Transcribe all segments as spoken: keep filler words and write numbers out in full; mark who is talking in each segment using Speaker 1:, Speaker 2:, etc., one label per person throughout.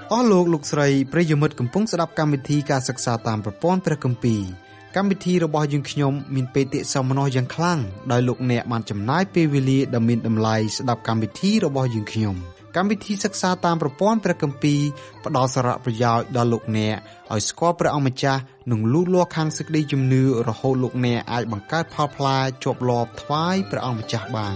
Speaker 1: អស់លោកលោកស្រីប្រិយមិត្តកំពុងស្ដាប់កម្មវិធីការសិក្សាតាមប្រព័ន្ធព្រះគម្ពីរកម្មវិធីរបស់យើងខ្ញុំមានបេតិសោមនស្សយ៉ាងខ្លាំងដោយលោកអ្នកបានចំណាយពេលវេលាដ៏មានតម្លៃស្ដាប់កម្មវិធីរបស់យើងខ្ញុំកម្មវិធីសិក្សាតាមប្រព័ន្ធព្រះគម្ពីរផ្ដល់សារៈប្រយោជន៍ដល់លោកអ្នកឲ្យស្គាល់ព្រះអង្គម្ចាស់និងលូតលាស់ខាងសេចក្តីជំនឿរហូតលោកអ្នកអាចបង្កើតផលផ្លែជាប់លាប់ថ្វាយព្រះអង្គម្ចាស់បាន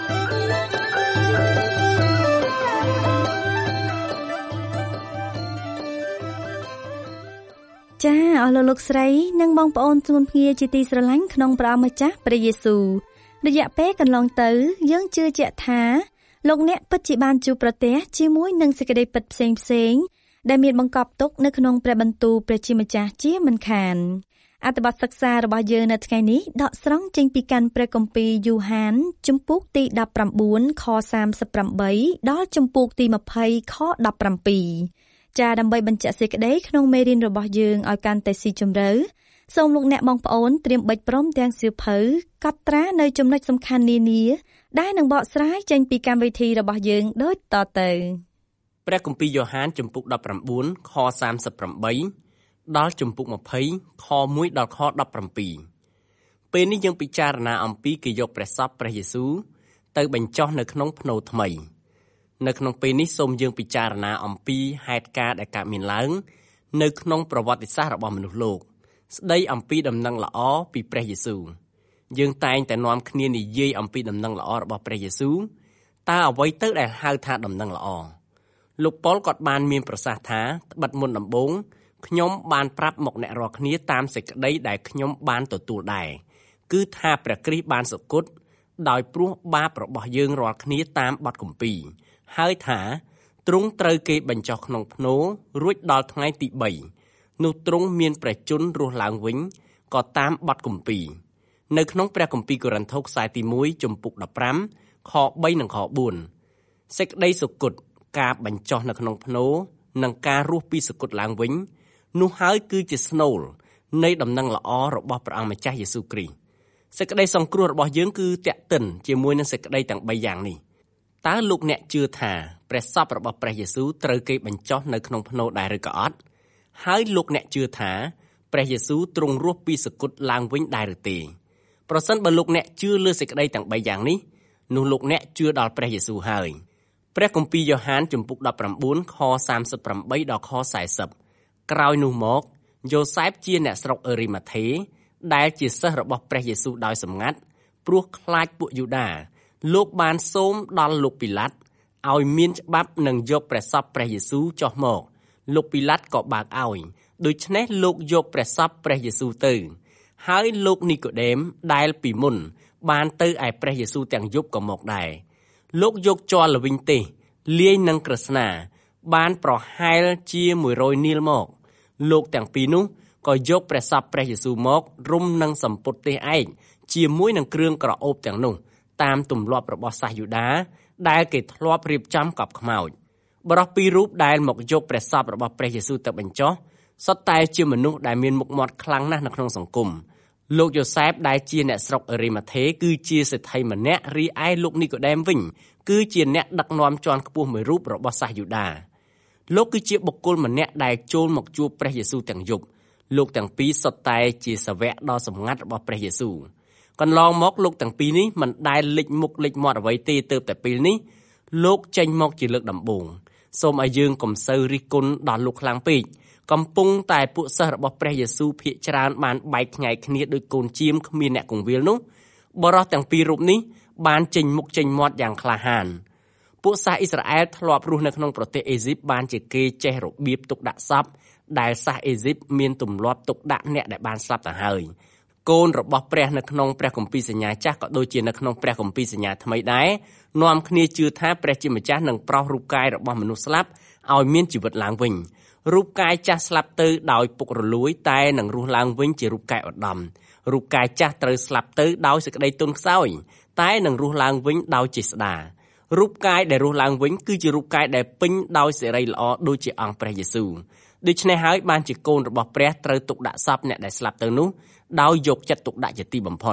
Speaker 2: ចាអស់លោកលោកស្រីនិងបងប្អូនជួនភ្ងាជាទីស្រឡាញ់ក្នុងព្រះអង្គម្ចាស់ព្រះយេស៊ូវរយៈពេលកន្លងទៅយើងជឿជាក់ថាលោកអ្នកពិតជាបានជួបប្រទះជាមួយនឹងសេចក្តីពិតផ្សេងផ្សេងដែលមានបង្កប់ទុកនៅក្នុងព្រះបន្ទូលព្រះជាម្ចាស់ជាមិនខានអត្ថបទសិក្សារបស់យើងនៅថ្ងៃនេះដកស្រង់ចេញពីកាន់ព្រះគម្ពីរយូហានជំពូកទីដប់ប្រាំបួនខសាមសិបប្រាំបីដល់ជំពូកទីម្ភៃខដប់ប្រាំពីរចាដើម្បីបញ្ជាក់សេចក្តីក្នុងមេរៀនរបស់យើងឲ្យកាន់តែស៊ីជម្រៅសូមលោកអ្នកបងប្អូនត្រៀមបិចព្រមទាំងសៀវភៅកត់ត្រានៅចំណុចសំខាន់នានាដែលនឹងបកស្រាយចេញពីកម្មវិធីរបស់យើងដូចតទៅ
Speaker 3: ព្រះគម្ពីរយ៉ូហានជំពូកដប់ប្រាំបួនខសាមសិបប្រាំបីដល់ជំពូកម្ភៃខមួយដល់ខដប់ប្រាំពីរពេលនេះយើងពិចារណាអំពីគេយកព្រះសពព្រះយេស៊ូវទៅបញ្ចុះនៅក្នុងភ្នូរថ្មីនៅក្នុងពេលនេះសូមយើងពិចារណាអំពីហេតុការណ៍ដែលកើតមានឡើងនៅក្នុងប្រវត្តិសាស្ត្ររបស់មនុស្សលោកស្ដីអំពីដំណឹងល្អពីព្រះយេស៊ូវយើងតែងតែនាំគ្នានិយាយអំពីដំណឹងល្អរបស់ព្រះយេស៊ូវតើអ្វីទៅដែលហៅថាដំណឹងល្អលោកប៉ុលក៏បានមានប្រសាសន៍ថាត្បិតមុនដំបូងខ្ញុំបានប្រាប់មកអ្នករាល់គ្នាតាមសេចក្តីដែលខ្ញុំបានទទួលដែរគឺថាព្រះគ្រីស្ទបានសុគតដោយព្រោះបាបរបស់យើងរាល់គ្នាតាមបទគម្ពីរហើយថាទ្រង់ត្រូវគេបញ្ចុះក្នុងភ្នូររួចដល់ថ្ងៃទីបីនោះទ្រង់មានព្រះជន្មរស់ឡើងវិញក៏តាមបទគម្ពីរនៅក្នុងព្រះគម្ពីរកូរិនថូសខ្សែទីមួយជំពូកដប់ប្រាំខបីនិងខបួនសេចក្តីសុគតការបញ្ចុះនៅក្នុងភ្នូរនិងការរស់ពីសុគតឡើងវិញនោះហើយគឺជាស្នូលនៃដំណឹងល្អរបស់ព្រះអង្គម្ចាស់យេស៊ូវគ្រីស្ទសេចក្តីសង្គ្រោះរបស់យើងគឺតាក់ទិនជាមួយនឹងសេចក្តីទាំងបីយ៉ាងនេះតើលោកអ្នកជឿថាព្រះសពរបស់ព្រះយេស៊ូវត្រូវគេបញ្ចុះនៅក្នុងភ្នូរដែរឬក៏អត់ហើយលោកអ្នកជឿថាព្រះយេស៊ូវទ្រង់រស់ពីសុគតឡើងវិញដែរឬទេប្រសិនបើលោកអ្នកជឿលើសេចក្តីទាំងបីយ៉ាងនេះនោះលោកអ្នកជឿដល់ព្រះយេស៊ូវហើយព្រះគម្ពីរយ៉ូហានជំពូកដប់ប្រាំបួនខសាមសិបប្រាំបីដល់ខសែសិបក្រោយនោះមកយ៉ូសែបជាអ្នកស្រុកអេរីម៉ាថេដែលជាសិស្សរបស់ព្រះយេស៊ូវដោយសម្ងាត់ព្រោះខ្លាចពួកយូដាលោកបានសូមដល់លោកពីឡាតឲ្យមានច្បាប់នឹងយកព្រះសពព្រះយេស៊ូវចុះមកលោកពីឡាតក៏បើកឲ្យដូច្នេះលោកយកព្រះសពព្រះយេស៊ូវទៅហើយលោកនីកូដេមដែលពីមុនបានទៅឯព្រះយេស៊ូវទាំងយប់ក៏មកដែរលោកយកជ័រល្វីងទេសលាយនឹងក្រស្នាបានប្រហែលជាមួយរយនីលមកលោកទាំងពីរនោះក៏យកព្រះសពព្រះយេស៊ូវមករុំនឹងសម្ពុតទេសឯកជាមួយនឹងគ្រឿងក្រអូបទាំងនោះតាមទម្លាប់របស់សាសយូដាដែលគេធ្លាប់រៀបចំកប់ខ្មោចបរិះពីររូបដែលមកយកព្រះសពរបស់ព្រះយេស៊ូវទៅបញ្ចុះសុទ្ធតែជាមនុស្សដែលមានមុខមាត់ខ្លាំងណាស់នៅក្នុងសង្គមលោកយ៉ូសែបដែលជាអ្នកស្រុកអេរីម៉ាថេគឺជាសេដ្ឋីម្នាក់រីឯលោកនីកូដេមវិញគឺជាអ្នកដឹកនាំជាន់ខ្ពស់មួយរូបរបស់សាសយូដាលោកគឺជាបុគ្គលម្នាក់ដែលចូលមកជួបព្រះយេស៊ូវទាំងយប់លោកទាំងពីរសុទ្ធតែជាសាវកដ៏សម្ងាត់របស់ព្រះយេស៊ូវកន្លងមកលោកទាំងពីរនេះមិនដែលលេចមុខលេចមាត់អ្វីទេទើបតែពេលនេះលោកចេញមកជាលើកដំបូងសូមឲ្យយើងកុំសូវរិះគន់ដល់លោកខ្លាំងពេកកំពុងតែពួកសិស្សរបស់ព្រះយេស៊ូវភាគច្រើនបានបែកខ្ញែកគ្នាដោយកូនជៀមគ្មានអ្នកគង្វាលនោះបរិះទាំងពីររូបនេះបានចេញមុខចេញមាត់យ៉ាងក្លាហានពួកសាសអ៊ីស្រាអែលធ្លាប់រស់នៅក្នុងប្រទេសអេស៊ីបបានជាគេចេះរបៀបទុកដាក់សពដែលសាសអេស៊ីបមានទម្លាប់ទុកដាក់អ្នកដែលបានស្លាប់ទៅហើយកូនរបស់ព្រះនៅក្នុងព្រះគម្ពីរសញ្ញាចាស់ក៏ដូចជានៅក្នុងព្រះគម្ពីរសញ្ញាថ្មីដែរនាំគ្នាជឿថាព្រះជាម្ចាស់នឹងប្រោសរូបកាយរបស់មនុស្សស្លាប់ឲ្យមានជីវិតឡើងវិញរូបកាយចាស់ស្លាប់ទៅដោយពុករលួយតែនឹងរស់ឡើងវិញជារូបកាយឧត្តមរូបកាយចាស់ត្រូវស្លាប់ទៅដោយសេចក្តីទន់ខ្សោយតែនឹងរស់ឡើងវិញដោយចេស្តារូបកាយដែលរស់ឡើងវិញគឺជារូបកាយដែលពេញដោយសេរីល្អដូចជាអង្គព្រះយេស៊ូវដូច្នេះហើយបានជាកូនរបស់ព្រះត្រូវទុកដាក់សពអ្នកដែលស្លាប់ទៅនោះដោយយកចិត្តទុកដាក់ជាទីបំផុត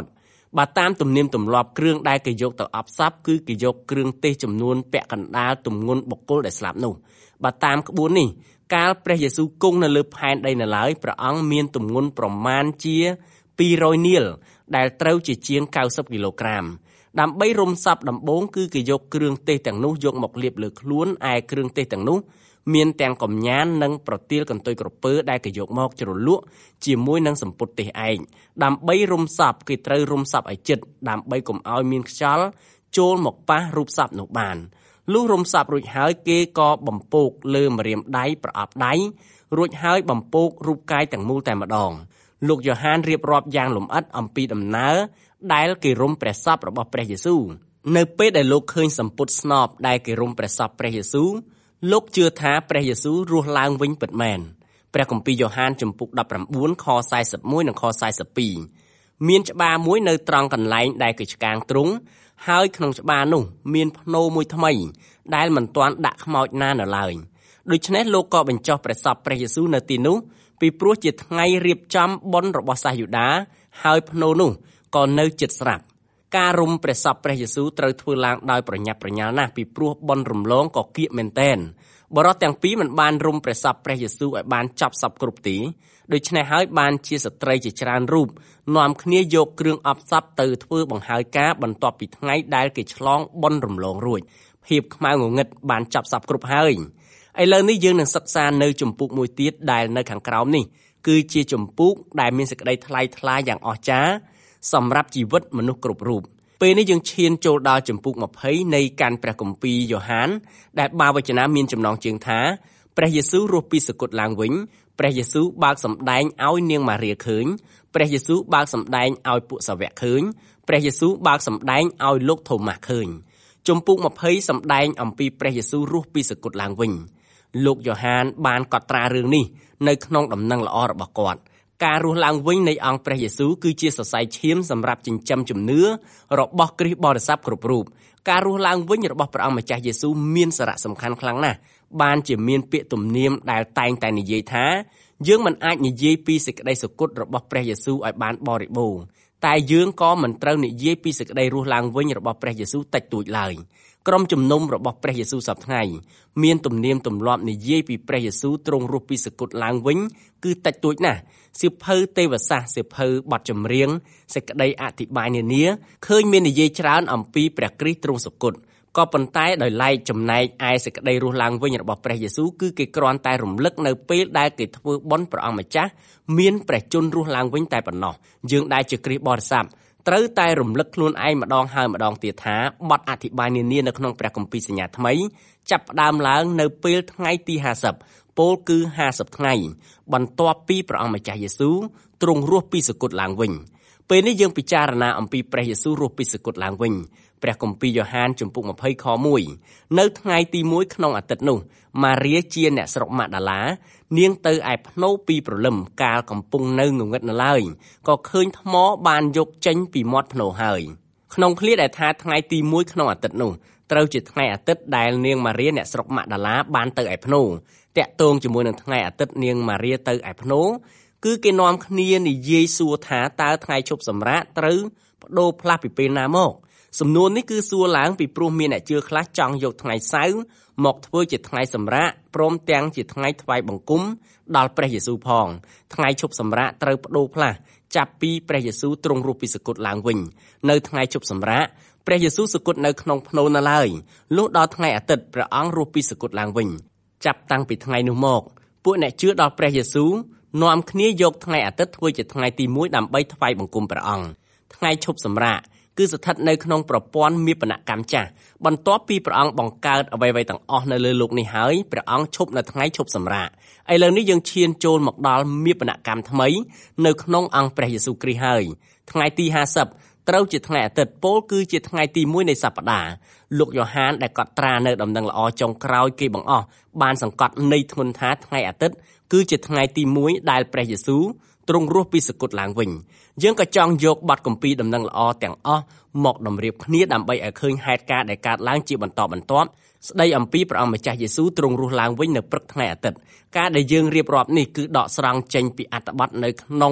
Speaker 3: បើតាមទំនៀមទម្លាប់គ្រឿងដែលគេយកទៅអបស័ព្ទគឺគេយកគ្រឿងទេសចំនួនពាក់កណ្ដាលទម្ងន់បុគ្គលដែលស្លាប់នោះបើតាមក្បួននេះកាលព្រះយេស៊ូវគង់នៅលើផែនដីនៅឡើយព្រះអង្គមានទម្ងន់ប្រមាណជាពីររយនាឡដែលត្រូវជាជាងកៅសិបគីឡូក្រាមដើម្បីរុំសពដំបូងគឺគេយកគ្រឿងទេសទាំងនោះយកមកលាបលើខ្លួនឯគ្រឿងទេសទាំងនោះមានទាំងកំញាននិងប្រទាលកន្ទុយក្រពើដែលគេយកមកជ្រលក់ជាមួយនឹងសម្ពុតទេសឯកដើម្បីរុំសពគេត្រូវរុំសពឲ្យជិតដើម្បីកុំឲ្យមានខ្យល់ចូលមកប៉ះរូបសពនោះបានលុះរុំសពរួចហើយគេក៏បំពោកលើម្រាមដៃប្រអប់ដៃរួចហើយបំពោករូបកាយទាំងមូលតែម្ដងលោកយ៉ូហានរៀបរាប់យ៉ាងលម្អិតអំពីដំណើរដែលគេរុំព្រះសពរបស់ព្រះយេស៊ូវនៅពេលដែលលោកឃើញសម្ពុតស្នប់ដែលគេរុំព្រះសពព្រះយេស៊ូវលោកជឿថាព្រះយេស៊ូវរស់ឡើងវិញពិតមែនព្រះគម្ពីរយ៉ូហានជំពូកដប់ប្រាំបួនខសែសិបមួយនិងខសែសិបពីរមានច្បារមួយនៅត្រង់កន្លែងដែលគេឆ្កាងទ្រង់ហើយក្នុងច្បារនោះមានភ្នោរមួយថ្មីដែលមិនទាន់ដាក់ខ្មោចណានៅឡើយដូច្នេះលោកក៏បញ្ចុះព្រះសពព្រះយេស៊ូវនៅទីនោះពីព្រោះជាថ្ងៃរៀបចំបុណ្យរបស់សាសយូដាហើយភ្នោរនោះក៏នៅជិតស្រាប់ការរុំព្រះសពព្រះយេស៊ូវត្រូវធ្វើឡើងដោយប្រញាប់ប្រញាល់ណាស់ពីព្រោះបុណ្យរំលងក៏គៀកមែនទែនបរិសុទ្ធទាំងពីរមិនបានរុំព្រះសពព្រះយេស៊ូវឲ្យបានចប់សពគ្រប់ទីដូច្នេះហើយបានជាស្ត្រីជាច្រើនរូបនាំគ្នាយកគ្រឿងអបស័ព្ទទៅធ្វើបង្ហើយការបន្ទាប់ពីថ្ងៃដែលគេឆ្លងបុណ្យរំលងរួចភាពខ្មៅងងឹតបានចប់សពគ្រប់ហើយឥឡូវនេះយើងនឹងសិក្សានៅជំពូកមួយទៀតដែលនៅខាងក្រោមនេះគឺជាជំពូកដែលមានសេចក្តីថ្លៃថ្លាយ៉ាងអស្ចារ្យសម្រាប់ជីវិតមនុស្សគ្រប់រូបពេលនេះយើងឈានចូលដល់ជំពូកម្ភៃនៃកាន់ព្រះគម្ពីរយ៉ូហានដែលបាវចនាមានចំណងជើងថាព្រះយេស៊ូវរស់ពីសគត់ឡើងវិញព្រះយេស៊ូវបើកសម្ដែងឲ្យនាងម៉ារីឃើញព្រះយេស៊ូវបើកសម្ដែងឲ្យពួកសាវកឃើញព្រះយេស៊ូវបើកសម្ដែងឲ្យលោកថូម៉ាស់ឃើញជំពូកម្ភៃសម្ដែងអំពីព្រះយេស៊ូវរស់ពីសគត់ឡើងវិញលោកយ៉ូហានបានកត់ត្រារឿងនេះនៅក្នុងដំណឹងល្អរបស់គាត់ការរស់ឡើងវិញនៃអង្គព្រះយេស៊ូវគឺជាសរសៃឈាមសម្រាប់ចិញ្ចឹមជំនឿរបស់គ្រីស្ទបរិស័ទគ្រប់រូបការរស់ឡើងវិញរបស់ព្រះអង្គម្ចាស់យេស៊ូវមានសារៈសំខាន់ខ្លាំងណាស់បានជាមានពាក្យទំនៀមដែលតែងតែនិយាយថាយើងមិនអាចនិយាយពីសេចក្តីសុគតរបស់ព្រះយេស៊ូវឲ្យបានបរិបូរណ៍តែយើងក៏មិនត្រូវនិយាយពីសេចក្តីរស់ឡើងវិញរបស់ព្រះយេស៊ូវតិចតួចឡើយក្រុមជំនុំរបស់ព្រះយេស៊ូវសប្តាហ៍ថ្ងៃមានទំនៀមទម្លាប់និយាយពីព្រះយេស៊ូវទ្រង់រស់ពីសគត់ឡើងវិញគឺតិចតួចណាស់សៀវភៅទេវសាស្ត្រសៀវភៅបទចម្រៀងសេចក្តីអធិប្បាយនានាឃើញមាននិយាយច្រើនអំពីព្រះគ្រីស្ទទ្រង់សគត់ក៏ប៉ុន្តែដោយឡែកចំណែកឯសេចក្តីរស់ឡើងវិញរបស់ព្រះយេស៊ូវគឺគេគ្រាន់តែរំលឹកនៅពេលដែលគេធ្វើបុណ្យព្រះអង្គម្ចាស់មានព្រះជន្មរស់ឡើងវិញតែប៉ុណ្ណោះយើងដែលជាគ្រីស្ទបរិស័ទត្រូវតែរំលឹកខ្លួនឯងម្ដងហើយម្ដងទៀតថាបទអធិប្បាយនានានៅក្នុងព្រះគម្ពីរសញ្ញាថ្មីចាប់ផ្ដើមឡើងនៅពេលថ្ងៃទីហាសិបពោលគឺហាសិបថ្ងៃបន្ទាប់ពីព្រះអង្គម្ចាស់យេស៊ូវទ្រង់រស់ពីសគត់ឡើងវិញពេលនេះយើងពិចារណាអំពីព្រះយេស៊ូវរស់ពីសគត់ឡើងវិញព្រះគម្ពីរយ៉ូហានជំពូកម្ភៃខមួយនៅថ្ងៃទីមួយក្នុងអាទិត្យនោះម៉ារីជាអ្នកស្រុកម៉ាដាឡានាងទៅឯភ្នោរពីព្រលឹមកាលកំពុងនៅងងឹតនៅឡើយក៏ឃើញថ្មបានយកចេញពីមាត់ភ្នោរហើយក្នុងឃ្លាដែលថាថ្ងៃទីមួយក្នុងអាទិត្យនោះត្រូវជាថ្ងៃអាទិត្យដែលនាងម៉ារីអ្នកស្រុកម៉ាដាឡាបានទៅឯភ្នោរតាក់ទងជាមួយនឹងថ្ងៃអាទិត្យនាងម៉ារីទៅឯភ្នោរគឺគេនាំគ្នានិយាយសួរថាតើថ្ងៃឈប់សម្រាកត្រូវបដូរផ្លាស់ពីពេលណាមកសំណួរនេះគឺសួរឡើងពីព្រោះមានអ្នកជឿខ្លះចង់យកថ្ងៃសៅរ៍មកធ្វើជាថ្ងៃសម្រាកព្រមទាំងជាថ្ងៃថ្វាយបង្គំដល់ព្រះយេស៊ូវផងថ្ងៃឈប់សម្រាកត្រូវបដូរផ្លាស់ចាប់ពីព្រះយេស៊ូវទ្រង់រស់ពីសគត់ឡើងវិញនៅថ្ងៃឈប់សម្រាកព្រះយេស៊ូវសគត់នៅក្នុងភ្នោរនៅឡើយលុះដល់ថ្ងៃអាទិត្យព្រះអង្គរស់ពីសគត់ឡើងវិញចាប់តាំងពីថ្ងៃនោះមកពួកអ្នកជឿដល់ព្រះយេស៊ូវនាំគ្នាយកថ្ងៃអាទិត្យធ្វើជាថ្ងៃទីមួយដើម្បីថ្វាយបង្គំព្រះអង្គថ្ងៃឈប់សម្រាកគឺស្ថិតនៅក្នុងប្រព័ន្ធមាបនកម្មចាស់បន្ទាប់ពីព្រះអង្គបង្កើតអ្វីៗទាំងអស់នៅលើលោកនេះហើយព្រះអង្គឈប់នៅថ្ងៃឈប់សម្រាកឥឡូវនេះយើងឈានចូលមកដល់មាបនកម្មថ្មីនៅក្នុងអង្គព្រះយេស៊ូវគ្រីស្ទហើយថ្ងៃទីហាសិបត្រូវជាថ្ងៃអាទិត្យពោលគឺជាថ្ងៃទីមួយនៃសប្តាហ៍លោកយ៉ូហានដែលកត់ត្រានៅដំណឹងល្អចុងក្រោយគេបង្អស់បានសង្កត់ន័យធ្ងន់ថាថ្ងៃអាទិត្យគឺជាថ្ងៃទីមួយដែលព្រះយេស៊ូវទ្រង់រស់ពីសគត់ឡើងវិញយើងក៏ចង់យកបទគម្ពីរដំណឹងល្អទាំងអស់មកតម្រៀបគ្នាដើម្បីឲ្យឃើញហេតុការណ៍ដែលកើតឡើងជាបន្តបន្ទាប់ស្ដីអំពីព្រះអង្គម្ចាស់យេស៊ូវទ្រង់រស់ឡើងវិញនៅព្រឹកថ្ងៃអាទិត្យការដែលយើងរៀបរាប់នេះគឺដកស្រង់ចេញពីអត្ថបទនៅក្នុង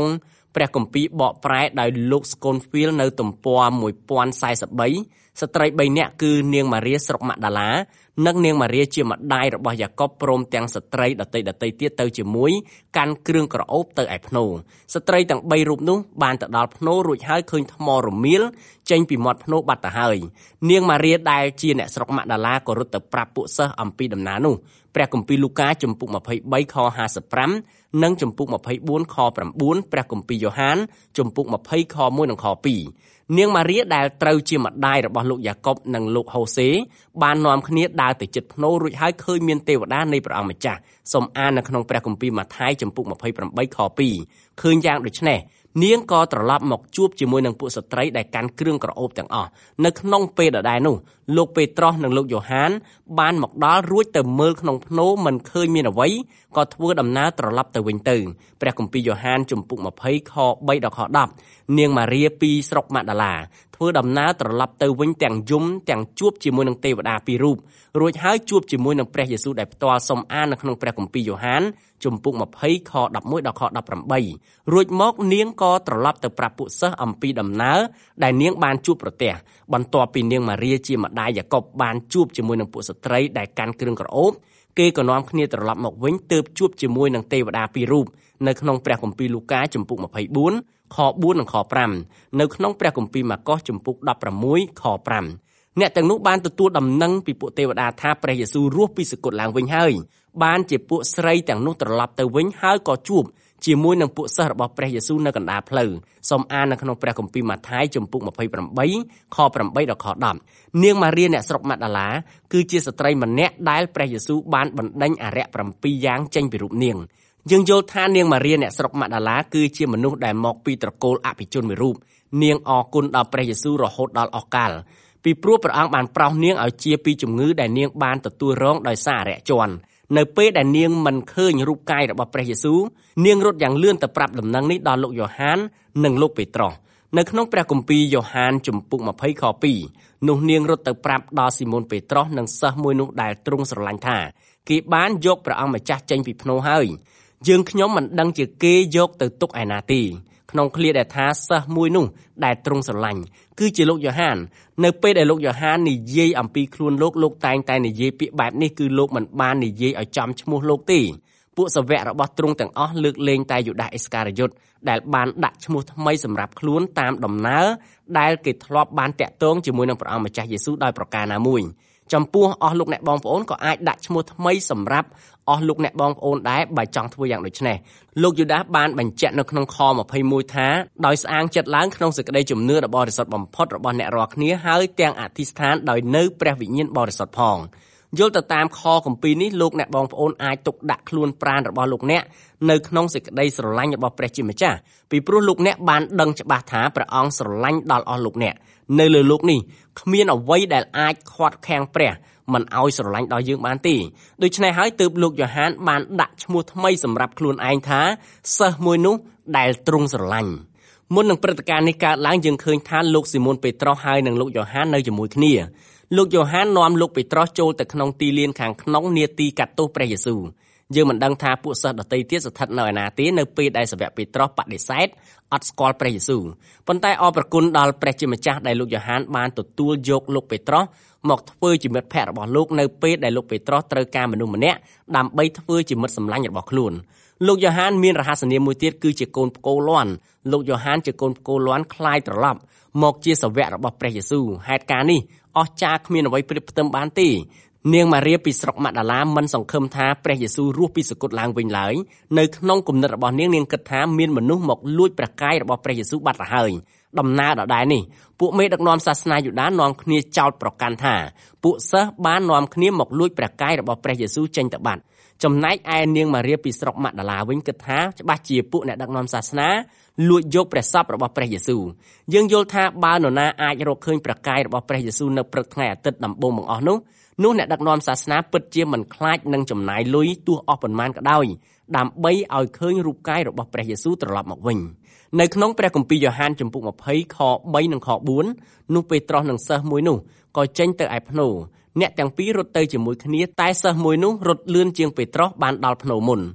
Speaker 3: ព្រះគម្ពីរបកប្រែដោយលោក Scofield នៅទំព័រmột nghìn bốn trăm bốn mươi baស្ត្រីបីនាក់គឺនាងម៉ារីស្រុកម៉ាដាឡានិងនាងម៉ារីជាម្ដាយរបស់យ៉ាកុបព្រមទាំងស្ត្រីដទៃដទៃទៀតទៅជាមួយកាន់គ្រឿងក្រអូបទៅឯភ្នោស្ត្រីទាំងបីរូបនោះបានទៅដល់ភ្នោរួចហើយឃើញថ្មរមៀលចេញពីមាត់ភ្នោបាត់ទៅហើយនាងម៉ារីដែលជាអ្នកស្រុកម៉ាដាឡាក៏រត់ទៅប្រាប់ពួកសិស្សអំពីដំណើរនោះព្រះគម្ពីរលូកាជំពូកยี่สิบสามខห้าสิบห้าនិងជំពូកยี่สิบสี่ខ9ព្រះគម្ពីរយ៉ូហានជំពូកยี่สิบខមួយនិងខពីរនាងម៉ារីដែលត្រូវជាម្ដាយរបស់លោកយ៉ាកុបនិងលោកហូសេបាននាំគ្នាដើរទៅជិតភ្នោរួចហើយឃើញមានទេវតានៃព្រះអង្គម្ចាស់សូមអាននៅក្នុងព្រះគម្ពីរម៉ាថាយជំពូកยี่สิบแปดខពីរឃើញយ៉ាងដូចនេះនាងក៏ត្រឡប់មកជួបជាមួយនឹងពួកស្ត្រីដែលកាន់គ្រឿងក្រអូបទាំងអស់នៅក្នុងពេលដដែលនោះលោកពេត្រុសនិងលោកយ៉ូហានបានមកដល់រួចទៅមើលក្នុងភ្នោមិនឃើញមានអ្វីក៏ធ្វើដំណើរត្រឡប់ទៅវិញទៅព្រះគម្ពីរយ៉ូហានជំពូកยี่สิบខ3ដល់ខ10នាងម៉ារីពីស្រុកម៉ាដាឡាធ្វើដំណើរត្រឡប់ទៅវិញទាំងយំទាំងជួបជាមួយនឹងទេវតាពីររូបរួចហើយជួបជាមួយនឹងព្រះយេស៊ូវដែលផ្ទាល់សូមអាននៅក្នុងព្រះគម្ពីរយ៉ូហានជំពូកยี่สิบខelevenដល់ខeighteenរួចមកនាងក៏ត្រឡប់ទៅប្រាប់ពួកសិស្សអំពីដំណើរដែលនាងបានជួបប្រទះបន្ទាប់ពីនាងម៉ារីជាម្ដាយយ៉ាកុបបានជួបជាមួយនឹងពួកស្ត្រីដែលកាន់គ្រឿងក្រអូបគេក៏នាំគ្នាត្រឡប់មកវិញទើបជួបជាមួយនឹងទេវតាពីររូបនៅក្នុងព្រះគម្ពីរលូកាជំពូកยี่สิบสี่ខfourនិងខfiveនៅក្នុងព្រះគម្ពីរម៉ាកុសជំពូកsixteenខfiveអ្នកទាំងនោះបានទទួលដំណឹងពីពួកទេវតាថាព្រះយេស៊ូវរស់ពីសគត់ឡើងវិញហើយបានជាពួកស្រីទាំងនោះត្រឡប់ទៅវិញហើយក៏ជួបជាមួយនឹងពួកសិស្សរបស់ព្រះយេស៊ូវនៅកណ្ដាលផ្លូវសូមអាននៅក្នុងព្រះគម្ពីរម៉ាថាយជំពូកยี่สิบแปดខeightដល់ខtenនាងម៉ារីអ្នកស្រុកម៉ាដាឡាគឺជាស្ត្រីម្នាក់ដែលព្រះយេស៊ូវបានបណ្ដេញអារក្សsevenយ៉ាងចេញពីរូបនាងយើងយល់ថានាងម៉ារីអ្នកស្រុកម៉ាដាឡាគឺជាមនុស្សដែលមកពីត្រកូលអភិជនមួយរូបនាងអរគុណដល់ព្រះយេស៊ូវរហូតដល់អស់កលពីព្រោះព្រះអង្គបានប្រោសនាងឲ្យជាពីជំងឺដែលនាងបានទទួលរងដោយសារអារក្សជន់នៅពេលដែលនាងមិនឃើញរូបកាយរបស់ព្រះយេស៊ូវនាងរត់យ៉ាងលឿនទៅប្រាប់ដំណឹងនេះដល់លោកយ៉ូហាននិងលោកពេត្រុសនៅក្នុងព្រះគម្ពីរយ៉ូហានជំពូកtwentyខtwoនោះនាងរត់ទៅប្រាប់ដល់ស៊ីម៉ូនពេត្រុសនិងសិស្សមួយនោះដែលទ្រង់ស្រឡាញ់ថាគេបានយកព្រះអង្គម្ចាស់ចេញពីភ្នោហើយយើងខ្ញុំមិនដឹងជាគេយកទៅទុកឯណាទេក្នុងឃ្លាដែលថាសិស្សមួយនោះដែលទ្រង់ស្រឡាញ់គឺជាលោកយ៉ូហាននៅពេលដែលលោកយ៉ូហាននិយាយអំពីខ្លួនលោកលោកតែងតែនិយាយពាក្យបែបនេះគឺលោកមិនបាននិយាយឲ្យចំឈ្មោះលោកទេពួកសាវករបស់ទ្រង់ទាំងអស់លើកលែងតែយូដាសអេសការីយ៉ុតដែលបានដាក់ឈ្មោះថ្មីសម្រាប់ខ្លួនតាមដំណើរដែលគេធ្លាប់បានតាក់ទងជាមួយនឹងព្រះអង្គម្ចាស់យេស៊ូវដោយប្រការណាមួយចំពោះអស់លោកអ្នកបងប្អូនក៏អាចដាក់ឈ្មោះថ្មីសម្រាប់អស់លោកអ្នកបងប្អូនដែរបើចង់ធ្វើយ៉ាងដូចនេះលោកយូដាសបានបញ្ជាក់នៅក្នុងខtwenty-oneថាដោយស្អាងចិត្តឡើងក្នុងសេចក្តីជំនឿដ៏បរិសុទ្ធបំផុតរបស់អ្នករាល់គ្នាហើយទាំងអធិស្ឋានដោយនៅព្រះវិញ្ញាណបរិសុទ្ធផងយល់ទៅតាមខគម្ពីរនេះលោកអ្នកបងប្អូនអាចទុកដាក់ខ្លួនប្រាណរបស់លោកអ្នកនៅក្នុងសេចក្តីស្រឡាញ់របស់ព្រះជាម្ចាស់ពីព្រោះលោកអ្នកបានដឹងច្បាស់ថាព្រះអង្គស្រឡាញ់ដល់អស់លោកអ្នកនៅលើលោកនេះគ្មានអ្វីដែលអាចខាត់ខាំងព្រះមិនឲ្យស្រឡាញ់ដល់យើងបានទេដូច្នេះហើយទើបលោកយ៉ូហានបានដាក់ឈ្មោះថ្មីសម្រាប់ខ្លួនឯងថាសិស្សមួយនោះដែលទ្រង់ស្រឡាញ់មុននឹងព្រឹត្តិការណ៍នេះកើតឡើងយើងឃើញថាលោកស៊ីម៉ូនពេត្រុសហើយនិងលោកយ៉ូហាននៅជាមួយគ្នាលោកយ៉ូហាននាំលោកពេត្រុសចូលទៅក្នុងទីលានខាងក្នុងនាទីកាត់ទោសព្រះយេស៊ូវយើងមិនដឹងថាពួកសិស្សដទៃទៀតស្ថិតនៅឯណាទេនៅពេលដែលសាវកពេត្រុសបដិសេធអត់ស្គាល់ព្រះយេស៊ូវប៉ុន្តែអរព្រគុណដល់ព្រះជាម្ចាស់ដែលលោកយ៉ូហានបានទទួលយកលោកពេត្រុសមកធ្វើជាមិត្តភក្តិរបស់លោកនៅពេលដែលលោកពេត្រុសត្រូវការមនុស្សម្នាក់ដើម្បីធ្វើជាមិត្តសម្លាញ់របស់ខ្លួនលោកយ៉ូហានមានរហស្សនាមមួយទៀតគឺជាកូនផ្គោលាន់លោកយ៉ូហានជាកូនផ្គោលាន់คล้ายត្រឡប់មកជាសាវករបស់ព្រះយេស៊ូវហេតុការណ៍នេះអស្ចារ្យគ្មានអ្វីប្រៀបផ្ទឹមបានទេនាងម៉ារីពីស្រុកម៉ាដាឡាមិនសង្ឃឹមថាព្រះយេស៊ូវរស់ពីសគត់ឡើងវិញឡើយនៅក្នុងគំនិតរបស់នាងនាងគិតថាមានមនុស្សមកលួចព្រះកាយរបស់ព្រះយេស៊ូវបាត់ទៅហើយដំណើរដដែលនេះពួកមេដឹកនាំសាសនាយូដានាំគ្នាចោទប្រកាន់ថាពួកសិស្សបាននាំគ្នាមកលួចព្រះកាយរបស់ព្រះយេស៊ូវចេញទៅបាត់ចំណែកឯនាងម៉ារីពីស្រុកម៉ាដាឡាវិញគិតថាច្បាស់ជាពួកអ្នកដឹកនាំសាសនាលួចយកព្រះសពរបស់ព្រះយេស៊ូវយើងយល់ថាបើនរណាអាចរកឃើញព្រះកាយរបស់ព្រះយេស៊ូវនៅព្រឹកថ្ងៃអាទិត្យដំបូងបង្អស់នោះនោះអ្នកដឹកនាំសាសនាពិតជាមិនខ្លាចនឹងចំណាយលុយទោះអស់ប៉ុន្មានក៏ដោយដើម្បីឲ្យឃើញរូបកាយរបស់ព្រះយេស៊ូវត្រឡប់មកវិញនៅក្នុងព្រះគម្ពីរយ៉ូហានជំពូកtwentyខthreeនិងខfourនោះពេត្រុសនិងសិស្សមួយនោះក៏ចេញទៅឯភ្នោអ្នកទាំងពីររត់ទៅជាមួយគ្នាតែសិស្សមួយនោះរត់លឿនជាងពេត្រុសបានដល់ភ្នោមុន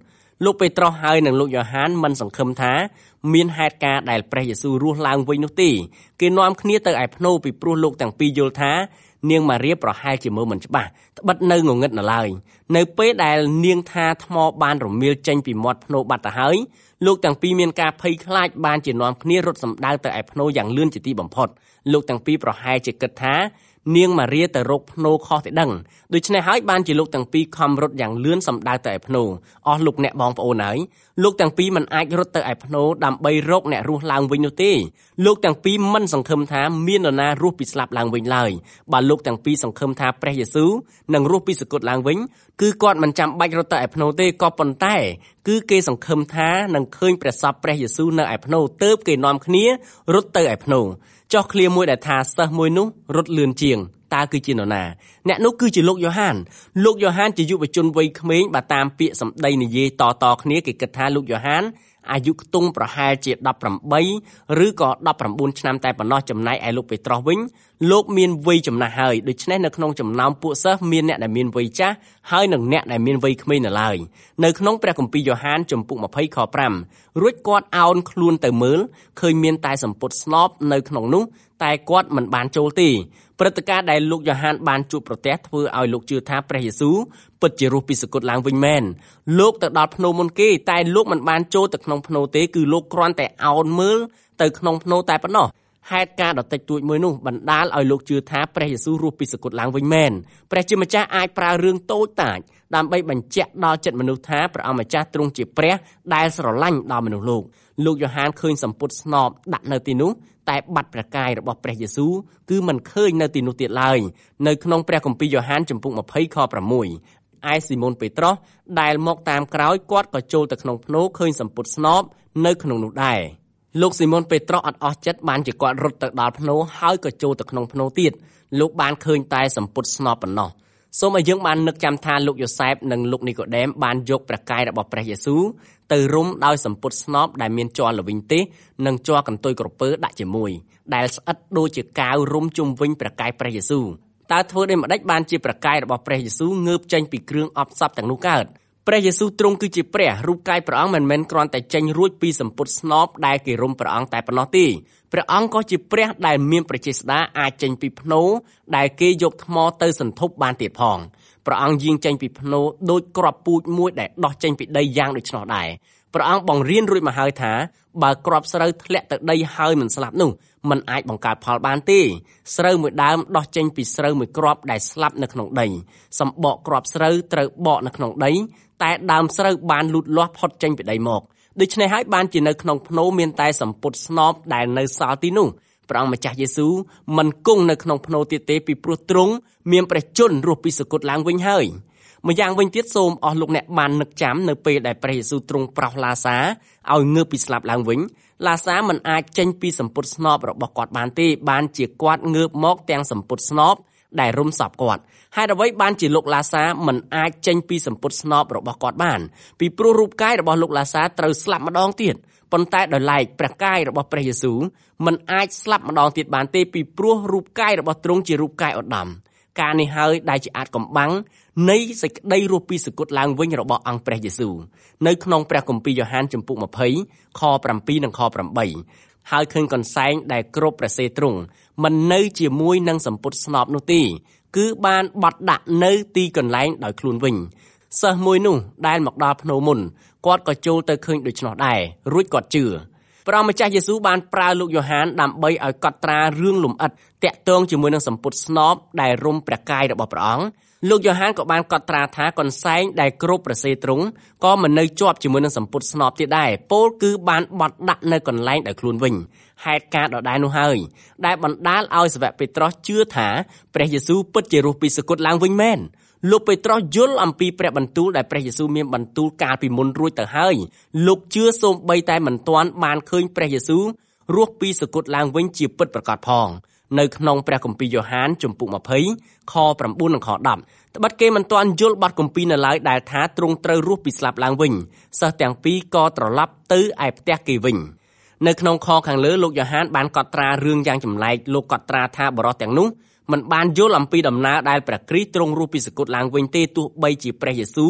Speaker 3: លោកពេត្រុសហើយនិងលោកយ៉ូហានមិនសង្ឃឹមថាមានហេតុការណ៍ដែលព្រះយេស៊ូវរស់ឡើងវិញនោះទេគេនាំគ្នាទៅឯភ្នូរពីព្រោះលោកទាំងពីរយល់ថានាងម៉ារីប្រហែលជាមើលមិនច្បាស់ត្បិតនៅងងឹតនៅឡើយនៅពេលដែលនាងថាថ្មបានរមៀលចេញពីមាត់ភ្នូរបាត់ទៅហើយលោកទាំងពីរមានការភ័យខ្លាចបានជានាំគ្នារត់សម្ដៅទៅឯភ្នូរយ៉ាងលឿនជាទីបំផុតលោកទាំងពីរប្រហែលជាគិតថានាងម៉ារីទៅរកភ្នូរខុសទៅដឹងដូច្នេះហើយបានជាលោកទាំងពីរខំរត់យ៉ាងលឿនសម្ដៅទៅឯភ្នូរអស់លោកអ្នកបងប្អូនហើយលោកទាំងពីរមិនអាចរត់ទៅឯភ្នូរដើម្បីរកអ្នករស់ឡើងវិញនោះទេលោកទាំងពីរមិនសង្ឃឹមថាមាននរណារស់ពីស្លាប់ឡើងវិញឡើយបើលោកទាំងពីរសង្ឃឹមថាព្រះយេស៊ូវនឹងរស់ពីសគត់ឡើងវិញគឺគាត់មិនចាំបាច់រត់ទៅឯភ្នូរទេក៏ប៉ុន្តែគឺគេសង្ឃឹមថានឹងឃើញព្រះសពព្រះយេស៊ូវនៅឯភ្នូរទើបគេនាំគ្នារត់ទៅឯភ្នូរចោះឃ្លាមួយដែលថាសិស្សមួយនោះរត់លឿនជាងតើគឺជានរណាអ្នកនោះគឺជាលោកយ៉ូហានលោកយ៉ូហានជាយុវជនវ័យក្មេងបើតាមពាក្យសម្ដីនិយាយតៗគ្នាគេគិតថាលោកយ៉ូហានអាយុខ្ទង់ប្រហែលជាដប់ប្រាំបីឬក៏ដប់ប្រាំបួនឆ្នាំតែប៉ុណ្ណោះចំណែកឯលោកពេត្រុសវិញលោកមានវ័យចំណាស់ហើយដូច្នេះនៅក្នុងចំណោមពួកសិស្សមានអ្នកដែលមានវ័យចាស់ហើយនិងអ្នកដែលមានវ័យក្មេងនៅឡើយនៅក្នុងព្រះគម្ពីរយ៉ូហានជំពូកยี่สิบខห้าរួចគាត់អោនខ្លួនទៅមើលឃើញមានតែសម្ពុតស្នប់នៅក្នុងនោះតែគាត់មិនបានចូលទេព្រឹត្តិការណ៍ដែលលោកយ៉ូហានបានជួបប្រទះធ្វើឲ្យលោកជឿថាព្រះយេស៊ូវពិតជារស់ពីសគត់ឡើងវិញមែនលោកទៅដល់ភ្នូរមុនគេតែលោកមិនបានចូលទៅក្នុងភ្នូរទេគឺលោកគ្រាន់តែអោនមើលទៅក្នុងភ្នូរតែប៉ុណ្ណោះហេតុការណ៍ដ៏តិចតួចមួយនោះបណ្ដាលឲ្យលោកជឿថាព្រះយេស៊ូវរស់ពីសគត់ឡើងវិញមែនព្រះជាម្ចាស់អាចប្រើរឿងតូចតាចដើម្បីបញ្ជាក់ដល់ចិត្តមនុស្សថាព្រះអង្គម្ចាស់ទ្រង់ជាព្រះដែលស្រឡាញ់ដល់មនុស្សលោកលោកយ៉ូហានឃើញសម្ពុតស្នប់ដាក់នៅទីនោះតែបាត់ព្រះកាយរបស់ព្រះយេស៊ូវគឺមិនឃើញនៅទីនោះទៀតឡើយនៅក្នុងព្រះគម្ពីរយ៉ូហានជំពូកยี่สิบខหกឯស៊ីម៉ូនពេត្រុសដែលមកតាមក្រោយគាត់ក៏ចូលទៅក្នុងភ្នូរឃើញសម្ពុតស្នប់នៅក្នុងនោះដែរលោកស៊ីម៉ូនពេត្រុសអត់អស់ចិត្តបានជាគាត់រត់ទៅដល់ភ្នូរហើយក៏ចូលទៅក្នុងភ្នូរទៀតលោកបានឃើញតែសម្ពុតស្នប់ប៉ុណ្ណោះសូមឲ្យយើងបាននឹកចាំថាលោកយ៉ូសែបនិងលោកនីកូដេមបានយកព្រះកាយរបស់ព្រះយេស៊ូវទៅរុំដោយសម្ពុតស្នប់ដែលមានជ័រល្វីងទេសនិងជ័រកន្ទុយក្រពើដាក់ជាមួយដែលស្អិតដូចជាកាវរុំជុំវិញព្រះកាយព្រះយេស៊ូវតើធ្វើដូចម្ដេចបានជាព្រះកាយរបស់ព្រះយេស៊ូវងើបចេញពីគ្រឿងអបសព្វទាំងនោះកើតព្រះយេស៊ូវទ្រង់គឺជាព្រះរូបកាយព្រះអង្គមិនមែនគ្រាន់តែចេញរួចពីសម្ពុតស្នប់ដែលគេរុំព្រះអង្គតែប៉ុណ្ណោះទេព្រះអង្គក៏ជាព្រះដែលមានព្រះចេស្តាអាចចេញពីភ្នូរដែលគេយកថ្មទៅសន្ធប់បានទៀតផងព្រះអង្គយាងចេញពីភ្នូរដូចគ្រាប់ពូជមួយដែលដោះចេញពីដីយ៉ាងដូច្នោះដែរព្រះអង្គបង្រៀនរួចមកហើយថាបើគ្រាប់ស្រូវធ្លាក់ទៅដីហើយមិនស្លាប់នោះมันអាចបង្កើតផលបានទេស្រូវមួយដើមដោះចេញពីស្រូវមួយគ្រាប់ដែលស្លាប់នៅក្នុងដីសម្បកគ្រាប់ស្រូវត្រូវបកនៅក្នុងដីតែដើមស្រូវបានលូតលាស់ផុតចេញពីដីមកដូច្នេះហើយបានជានៅក្នុងភ្នូរមានតែសម្ពុតស្នប់ដែលនៅសល់ទីនោះព្រះអង្គម្ចាស់យេស៊ូវមិនគង់នៅក្នុងភ្នូរទៀតទេពីព្រោះទ្រង់មានព្រះជន្មរស់ពីសគត់ឡើងវិញហើយម្យ៉ាងវិញទៀតសូមអស់លោកអ្នកបាននឹកចាំនៅពេលដែលព្រះយេស៊ូវទ្រង់ប្រោសឡាសាឲ្យងើបពីស្លាប់ឡើងវិញឡាសាមិនអាចចេញពីសម្ពុតស្នប់របស់គាត់បានទេបានជាគាត់ងើបមកទាំងសម្ពុតស្នប់ដែលរុំសពគាត់ហេតុអ្វីបានជាលោកឡាសាមិនអាចចេញពីសម្ពុតស្នប់របស់គាត់បានពីព្រោះរូបកាយរបស់លោកឡាសាត្រូវស្លាប់ម្ដងទៀតប៉ុន្តែដោយឡែកព្រះកាយរបស់ព្រះយេស៊ូវមិនអាចស្លាប់ម្ដងទៀតបានទេពីព្រោះរូបកាយរបស់ទ្រង់ជារូបកាយឧត្តមការនេះហើយដែលជាអាចកំបាំងនៃសេចក្តីរស់ពីសគត់ឡើងវិញរបស់អង្គព្រះយេស៊ូវនៅក្នុងព្រះគម្ពីរយ៉ូហានជំពូកยี่สิบខเจ็ดនិងខแปดហើយឃើញកន្សែងដែលគ្របព្រះសេទ្រង់មិននៅជាមួយនឹងសម្ពុតស្នប់នោះទេគឺបានបត់ដាក់នៅទីកន្លែងដោយខ្លួនវិញសិស្សមួយនោះដែលមកដល់ភ្នូរមុនគាត់ក៏ចូលទៅឃើញដូច្នោះដែររួចគាត់ជឿព្រះម្ចាស់យេស៊ូវបានប្រើលោកយ៉ូហានដើម្បីឲ្យកត់ត្រារឿងលម្អិតតាក់ទងជាមួយនឹងសម្ពុតស្នប់ដែលរុំព្រះកាយរបស់ព្រះអង្គលោកយ៉ូហានក៏បានកត់ត្រាថាកន្សែងដែលគ្របព្រះសេទ្រង់ក៏មិននៅជាប់ជាមួយនឹងសម្ពុតស្នប់ទៀតដែរពោលគឺបានបត់ដាក់នៅកន្លែងដោយខ្លួនវិញហេតុការណ៍ដដែលនោះហើយដែលបណ្ដាលឲ្យសាវកពេត្រុសជឿថាព្រះយេស៊ូវពិតជារស់ពីសគត់ឡើងវិញមែនលោកពេត្រុសយល់អំពីព្រះបន្ទូលដែលព្រះយេស៊ូវមានបន្ទូលកាលពីមុនរួចទៅហើយលោកជឿសូម្បីតែមិនទាន់បានឃើញព្រះយេស៊ូវរស់ពីសគត់ឡើងវិញជាពិតប្រាកដផងនៅក្នុងព្រះគម្ពីរយ៉ូហានជំពូកยี่สิบខnineនិងខtenត្បិតគេមិនទាន់យល់បទគម្ពីរនៅឡើយដែលថាទ្រង់ត្រូវរស់ពីស្លាប់ឡើងវិញសិស្សទាំងពីរក៏ត្រឡប់ទៅឯផ្ទះគេវិញនៅក្នុងខខាងលើលោកយ៉ូហានបានកត់ត្រារឿងយ៉ាងចម្លែកលោកកត់ត្រាថាបរិសុទ្ធទាំងនោះមិនបានយល់អំពីដំណើរដែលព្រះគ្រីស្ទទ្រង់រស់ពីសគត់ឡើងវិញទេទោះបីជាព្រះយេស៊ូវ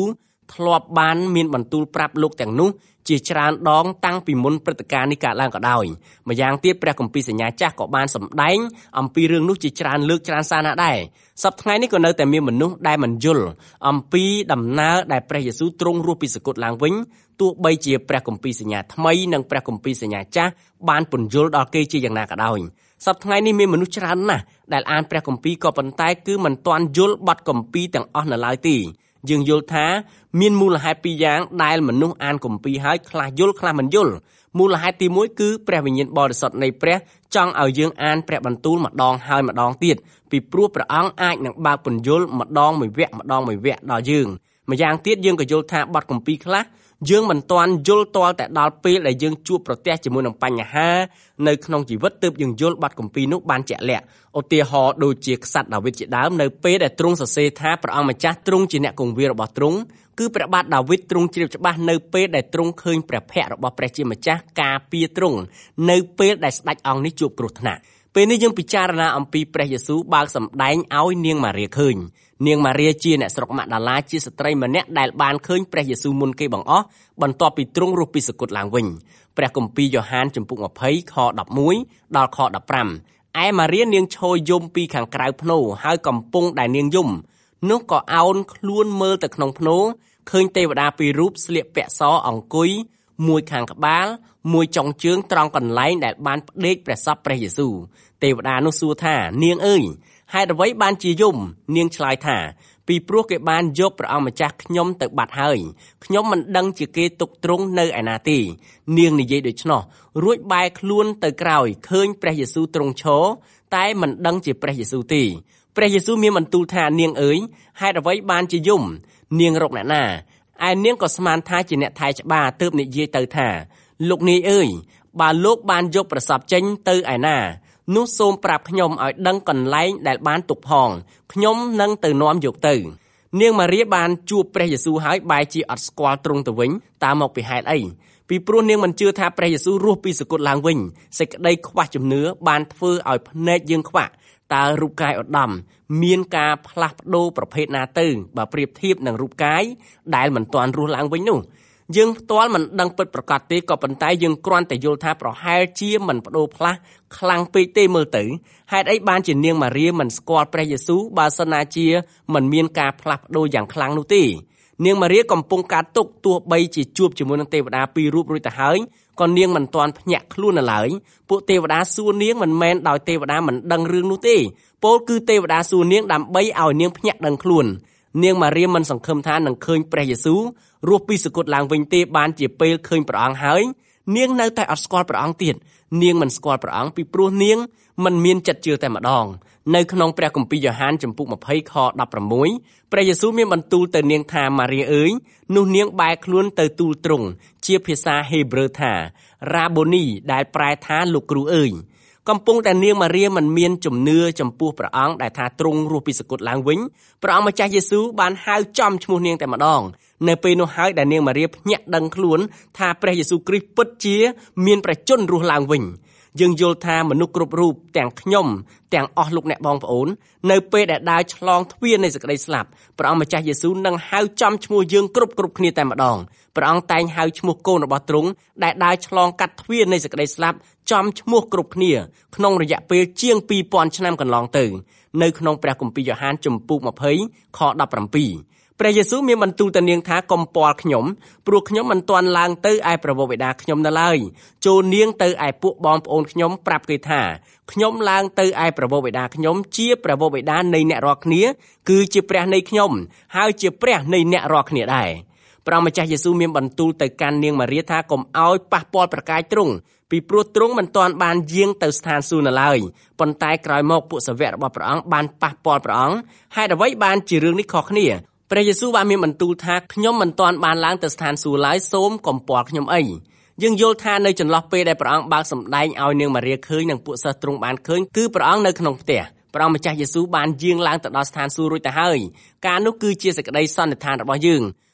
Speaker 3: ធ្លាប់បានមានបន្ទូលប្រាប់លោកទាំងនោះជាច្រើនដងតាំងពីមុនព្រឹត្តិការណ៍នេះកើតឡើងក៏ដោយម្យ៉ាងទៀតព្រះគម្ពីរសញ្ញាចាស់ក៏បានសម្ដែងអំពីរឿងនោះជាច្រើនលើកច្រើនសារណាស់ដែរសប្តាហ៍ថ្ងៃនេះក៏នៅតែមានមនុស្សដែលមិនយល់អំពីដំណើរដែលព្រះយេស៊ូវទ្រង់រស់ពីសគត់ឡើងវិញទោះបីជាព្រះគម្ពីរសញ្ញាថ្មីនិងព្រះគម្ពីរសញ្ញាចាស់បានពន្យល់ដល់គេជាយ៉ាងណាក៏ដោយសប្តាហ៍ថ្ងៃនេះមានមនុស្សច្រើនណាស់ដែលអានព្រះគម្ពីរក៏ប៉ុន្តែគឺមិនទាន់យល់បទគម្ពីរទាំងអស់នៅឡើយទេយើងយល់ថាមានមូលហេតុពីរយ៉ាងដែលមនុស្សអានគម្ពីរហើយខ្លះយល់ខ្លះមិនយល់មូលហេតុទីមួយគឺព្រះវិញ្ញាណបរិសុទ្ធនៃព្រះចង់ឲ្យយើងអានព្រះបន្ទូលម្ដងហើយម្ដងទៀតពីព្រោះព្រះអង្គអាចនឹងបើកពន្យល់ម្ដងមួយវគ្គម្ដងមួយវគ្គដល់យើងម្យ៉ាងទៀតយើងក៏យល់ថាបទគម្ពីរខ្លះយើងមិនទាន់យល់ទាល់តែដល់ពេលដែលយើងជួបប្រទះជាមួយនឹងបញ្ហានៅក្នុងជីវិតទើបយើងយល់បទគម្ពីរនោះបានជាក់លាក់ឧទាហរណ៍ដូចជាក្សត្រដាវីតជាដើមនៅពេលដែលទ្រង់សរសេរថាព្រះអង្គម្ចាស់ទ្រង់ជាអ្នកគង្វាលរបស់ទ្រង់គឺព្រះបាទដាវីតទ្រង់ជ្រាបច្បាស់នៅពេលដែលទ្រង់ឃើញព្រះភ័ក្ត្ររបស់ព្រះជាម្ចាស់ការពារទ្រង់នៅពេលដែលស្ដេចអង្គនេះជួបគ្រោះថ្នាក់ពេលនេះយើងពិចារណាអំពីព្រះយេស៊ូវបើកសម្ដែងឲ្យនាងម៉ារីឃើញនាងម៉ារីជាអ្នកស្រុកម៉ាកដាឡាជាស្ត្រីម្នាក់ដែលបានឃើញព្រះយេស៊ូវមុនគេបង្អស់បន្ទាប់ពីទ្រង់រស់ពីសគត់ឡើងវិញព្រះគម្ពីរយ៉ូហានជំពូកยี่สิบខដប់មួយដល់ខដប់ប្រាំឯម៉ារីនាងឈរយំពីខាងក្រៅភ្នោហើយកំពុងដែលនាងយំនោះក៏អោនខ្លួនមើលទៅក្នុងភ្នោឃើញទេវតាពីររូបស្លៀកពាក់សអង្គុយមួយខាងក្បាលមួយចុងជើងត្រង់កន្លែងដែលបានផ្ដេកព្រះសពព្រះយេស៊ូវទេវតានោះសួរថានាងអើយហេតុអ្វីបានជាយំនាងឆ្លើយថាពីព្រោះគេបានយកព្រះអង្គម្ចាស់ខ្ញុំទៅបាត់ហើយខ្ញុំមិនដឹងជាគេទុកទ្រង់នៅឯណាទេនាងនិយាយដូច្នោះរួចបែរខ្លួនទៅក្រោយឃើញព្រះយេស៊ូវទ្រង់ឈរតែមិនដឹងជាព្រះយេស៊ូវទេព្រះយេស៊ូវមានបន្ទូលថានាងអើយហេតុអ្វីបានជាយំនាងរកអ្នកណាឯនាងក៏ស្មានថាជាអ្នកថែច្បារទើបនិយាយទៅថាលោកនាយអើយបើលោកបានយកប្រសពចេញទៅឯណានោះសូមប្រាប់ខ្ញុំឲ្យដឹងកន្លែងដែលបានទុកផងខ្ញុំនឹងទៅនាំយកទៅនាងម៉ារីបានជួបព្រះយេស៊ូវហើយបែរជាអត់ស្គាល់ទ្រង់ទៅវិញតើមកពីហេតុអីពីព្រោះនាងមិនជឿថាព្រះយេស៊ូវរស់ពីសគត់ឡើងវិញសេចក្តីខ្វះជំនឿបានធ្វើឲ្យភ្នែកយើងខ្វាក់តើរូបកាយឧត្តមមានការផ្លាស់ប្ដូរប្រភេទណាទៅបើប្រៀបធៀបនឹងរូបកាយដែលមិនទាន់រស់ឡើងវិញនោះយើងផ្ទាល់មិនដឹងពិតប្រាកដទេក៏ប៉ុន្តែយើងគ្រាន់តែយល់ថាប្រហែលជាមិនបដូរផ្លាស់ខ្លាំងពេកទេមើលទៅហេតុអីបានជានាងម៉ារីមិនស្គាល់ព្រះយេស៊ូវបើសិនណាជាមិនមានការផ្លាស់ប្ដូរយ៉ាងខ្លាំងនោះទេនាងម៉ារីកំពុងកើតទុក្ខទោះបីជាជួបជាមួយនឹងទេវតាពីររូបរួចទៅហើយក៏នាងមិនទាន់ភ្ញាក់ខ្លួននៅឡើយពួកទេវតាសួរនាងមិនមែនដោយទេវតាមិនដឹងរឿងនោះទេពោលគឺទេវតាសួរនាងដើម្បីឲ្យនាងភ្ញាក់ដឹងខ្លួននាងម៉ារីមិនសង្ឃឹមថានឹងឃើញព្រះយេស៊ូវរស់ពីសគត់ឡើងវិញទេបានជាពេលឃើញព្រះអង្គហើយនាងនៅតែអត់ស្គាល់ព្រះអង្គទៀតនាងមិនស្គាល់ព្រះអង្គពីព្រោះនាងមិនមានចិត្តជឿតែម្ដងនៅក្នុងព្រះគម្ពីរយ៉ូហានជំពូកยี่สิบខដប់ប្រាំមួយព្រះយេស៊ូវមានបន្ទូលទៅនាងថាម៉ារីអើយនោះនាងបែរខ្លួនទៅទូលទ្រង់ជាភាសាហេប្រឺថារ៉ាបូនីដែលប្រែថាលោកគ្រូអើយកំពុងតែនាងម៉ារីមិនមានជំនឿចំពោះព្រះអង្គដែលថាទ្រង់រស់ពីសគត់ឡើងវិញព្រះអង្គម្ចាស់យេស៊ូវបានហៅចំឈ្មោះនាងតែម្ដងនៅពេលនោះហើយដែលនាងម៉ារីភ្ញាក់ដឹងខ្លួនថាព្រះយេស៊ូវគ្រីស្ទពិតជាមានព្រះជន្មរស់ឡើងវិញយើងយល់ថាមនុស្សគ្រប់រូបទាំងខ្ញុំទាំងអស់លោកអ្នកបងប្អូននៅពេលដែលដើរឆ្លងទ្វារនៃសេចក្តីស្លាប់ព្រះអង្គម្ចាស់យេស៊ូវនឹងហៅចំឈ្មោះយើងគ្រប់គ្រប់គ្នាតែម្ដងព្រះអង្គតែងហៅឈ្មោះកូនរបស់ទ្រង់ដែលដើរឆ្លងកាត់ទ្វារនៃសេចក្តីស្លាប់ចំឈ្មោះគ្រប់គ្នាក្នុងរយៈពេលជាងពីរពាន់ឆ្នាំកន្លងទៅនៅក្នុងព្រះគម្ពីរយ៉ូហានជំពូកยี่สิบខដប់ប្រាំពីរព្រះយេស៊ូវមានបន្ទូលទៅនាងថាកុំពាល់ខ្ញុំព្រោះខ្ញុំមិនទាន់ឡើងទៅឯព្រះបិតាខ្ញុំនៅឡើយចូលនាងទៅឯពួកបងប្អូនខ្ញុំប្រាប់គេថាខ្ញុំឡើងទៅឯព្រះបិតាខ្ញុំជាព្រះបិតានៃអ្នករាល់គ្នាគឺជាព្រះនៃខ្ញុំហើយជាព្រះនៃអ្នករាល់គ្នាដែរព្រះម្ចាស់យេស៊ូវមានបន្ទូលទៅកាន់នាងម៉ារីថាកុំឲ្យប៉ះពាល់ប្រកាយទ្រង់ពីព្រោះទ្រង់មិនទាន់បានយាងទៅស្ថានសួគ៌នៅឡើយប៉ុន្តែក្រោយមកពួកសាវករបស់ព្រះអង្គបានប៉ះពាល់ព្រះអង្គហេតុអ្វីបានជារឿងនេះខុសគ្នាព្រះយេស៊ូវបានមានបន្ទូលថាខ្ញុំមិនទាន់បានឡើងទៅស្ថានសួគ៌ឡើយសូមកុំពាល់ខ្ញុំអីយើងយល់ថានៅចន្លោះពេលដែលព្រះអង្គបើកសម្ដែងឲ្យនាងម៉ារីឃើញនិងពួកសិស្សទ្រង់បានឃើញគឺព្រះអង្គនៅក្នុងផ្ទះព្រះអង្គម្ចាស់យេស៊ូវបានយាងឡើងទៅដល់ស្ថានសួគ៌រួចទៅហើយការនោះគឺជាសេចក្តីសន្និដ្ឋានរបស់យើង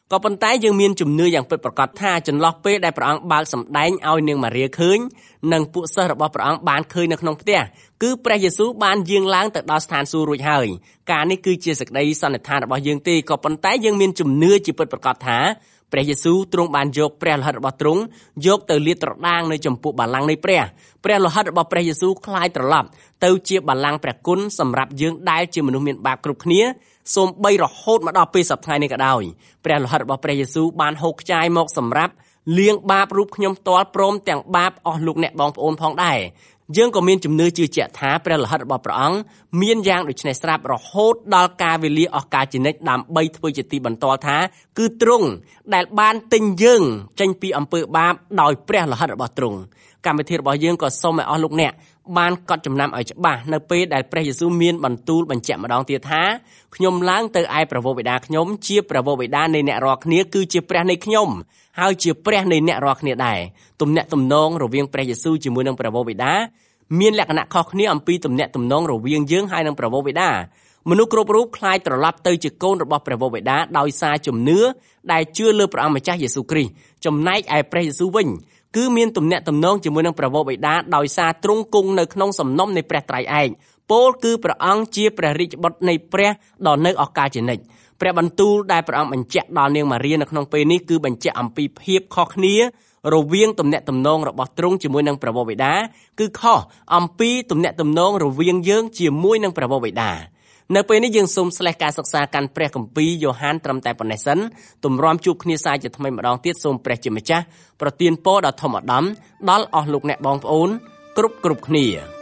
Speaker 3: ក៏ប៉ុន្តែយើងមានជំនឿយ៉ាងពិតប្រាកដថាចន្លោះពេលដែលព្រះអង្គបើកសម្ដែងឲ្យនាងម៉ារីឃើញនិងពួកសិស្សរបស់ព្រះអង្គបានឃើញនៅក្នុងផ្ទះគឺព្រះយេស៊ូវបានយាងឡើងទៅដល់ស្ថានសួគ៌រួចហើយការនេះគឺជាសេចក្តីសន្និដ្ឋានរបស់យើងទេក៏ប៉ុន្តែយើងមានជំនឿជាពិតប្រាកដថាព្រះយេស៊ូវទ្រង់បានយកព្រះលោហិតរបស់ទ្រង់យកទៅលាតត្រដាងនៅចំពោះបល្ល័ង្កនៃព្រះព្រះលោហិតរបស់ព្រះយេស៊ូវคล้ายត្រឡប់ទៅជាបល្ល័ង្កព្រះគុណសម្រាប់យើងដែលជាមនុស្សមានបាបគ្រប់គ្នាសូម្បីរហូតមកដល់ពេលសព្វថ្ងៃនេះក៏ដោយព្រះលោហិតរបស់ព្រះយេស៊ូវបានហូរខ្ចាយមកសម្រាប់លាងបាបរូបខ្ញុំផ្ទាល់ព្រមទាំងបាបអស់លោកអ្នកបងប្អូនផងដែរយើងក៏មានជំនឿជឿជាក់ថាព្រះលោហិតរបស់ព្រះអង្គមានយ៉ាងដូចនេះស្រាប់រហូតដល់ការវេលាអស់កលជានិច្ចដើម្បីធ្វើជាទីបន្ទាល់ថាគឺទ្រង់ដែលបានទិញយើងចេញពីអំពើបាបដោយព្រះលោហិតរបស់ទ្រង់កម្មវិធីរបស់យើងក៏សូមឲ្យអស់លោកអ្នកបានកត់ចំណាំឲ្យច្បាស់នៅពេលដែលព្រះយេស៊ូវមានបន្ទូលបញ្ជាក់ម្ដងទៀតថាខ្ញុំឡើងទៅឯព្រះវរបិតាខ្ញុំជាព្រះវរបិតានៃអ្នករាល់គ្នាគឺជាព្រះនៃខ្ញុំហើយជាព្រះនៃអ្នករាល់គ្នាដែរទំនាក់ទំនងរវាងព្រះយេស៊ូវជាមួយនឹងព្រះវរបិតាមានលក្ខណៈខុសគ្នាអំពីទំនាក់ទំនងរវាងយើងហើយនឹងព្រះវរបិតាមនុស្សគ្រប់រូបខ្លាចត្រឡប់ទៅជាកូនរបស់ព្រះវរបិតាដោយសារជំនឿដែលជឿលើព្រះអង្គម្ចាស់យេស៊ូវគ្រីស្ទចំណែកឯព្រះយេស៊ូវវិញគឺមានទំនាក់ទំនងជាមួយនឹងព្រះវរបិតាដោយសារទ្រង់គង់នៅក្នុងសំណុំនៃព្រះត្រៃឯកពោលគឺព្រះអង្គជាព្រះរាជបុត្រនៃព្រះដ៏នៅអកាលជានិច្ចព្រះបន្ទូលដែលព្រះអង្គបញ្ជាក់ដល់នាងម៉ារីនៅក្នុងពេលនេះគឺបញ្ជាក់អំពីភាពខុសគ្នារវាងទំនាក់ទំនងរបស់ទ្រង់ជាមួយនឹងព្រះវរបិតាគឺខុសអំពីទំនាក់ទំនងរវាងយើងជាមួយនឹងព្រះវរបិតានៅពេលនេះយើងសូមស្លេះការសិក្សាកាន់ព្រះគម្ពីរយ៉ូហានត្រឹមតែប៉ុណ្ណេះសិនទម្រាំជួបគ្នាសាជាថ្មីម្ដងទៀតសូមព្រះជាម្ចាស់ប្រទានពរដ៏ធំឧត្តមដល់អស់លោកអ្នកបងប្អូនគ្រប់គ្រប់គ្នា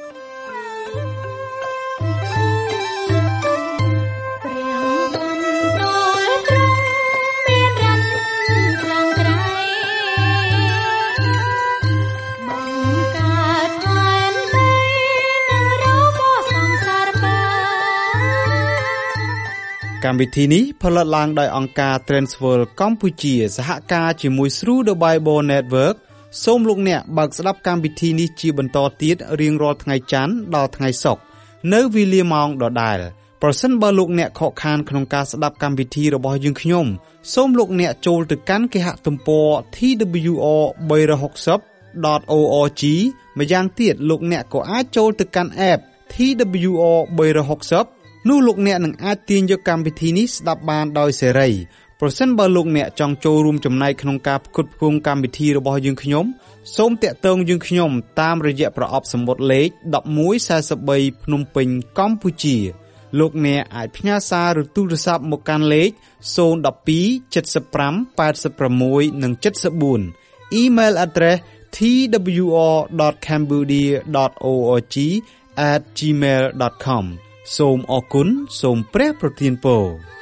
Speaker 1: កម្មវិធីនេះផលិតឡើងដោយអង្គការ Transworld កម្ពុជាសហការជាមួយ Through the Bible Network សូមលោកអ្នកបើកស្ដាប់កម្មវិធីនេះជាបន្តទៀតរៀងរាល់ថ្ងៃច័ន្ទដល់ថ្ងៃសុក្រនៅវេលាម៉ោងដដែលប្រសិនបើលោកអ្នកខកខានក្នុងការស្ដាប់កម្មវិធីរបស់យើងខ្ញុំសូមលោកអ្នកចូលទៅកាន់គេហទំព័រ T W R 360 dot org ម្យ៉ាងទៀតលោកអ្នកក៏អាចចូលទៅកាន់ App T W R 360នោះលោកអ្នកនឹងអាចទាញយកកម្មវិធីនេះស្ដាប់បានដោយសេរីប្រសិនបើលោកអ្នកចង់ចូលរួមចំណែកក្នុងការផ្គត់ផ្គង់កម្មវិធីរបស់យើងខ្ញុំសូមតាក់ទងយើងខ្ញុំតាមរយៈប្រអប់សម្បត្តិលេខmột một bốn baភ្នំពេញកម្ពុជាលោកអ្នកអាចផ្ញើសារឬទូរស័ព្ទមកកាន់លេខศูนย์ หนึ่ง สอง เจ็ด ห้า แปด หก និង เจ็ด สี่ Email address t w r dot cambodia dot org at gmail dot com សូមអរគុណសូមព្រះប្រទានពរ